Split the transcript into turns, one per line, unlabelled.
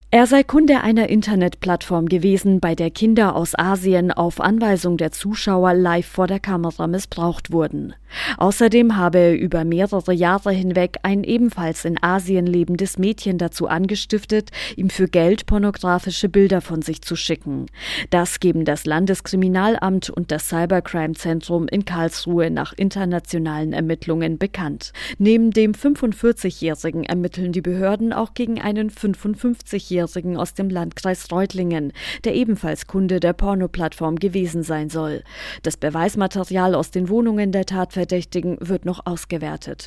Er sei Kunde einer Internetplattform gewesen, bei der Kinder aus Asien auf Anweisung der Zuschauer live vor der Kamera missbraucht wurden. Außerdem habe er über mehrere Jahre hinweg ein ebenfalls in Asien lebendes Mädchen dazu angestiftet, ihm für Geld pornografische Bilder von sich zu schicken. Das geben das Landeskriminalamt und das Cybercrime-Zentrum in Karlsruhe nach internationalen Ermittlungen bekannt. Neben dem 45-Jährigen ermitteln die Behörden auch gegen einen 55-Jährigen aus dem Landkreis Reutlingen, der ebenfalls Kunde der Pornoplattform gewesen sein soll. Das Beweismaterial aus den Wohnungen der Tatverdächtigen wird noch ausgewertet.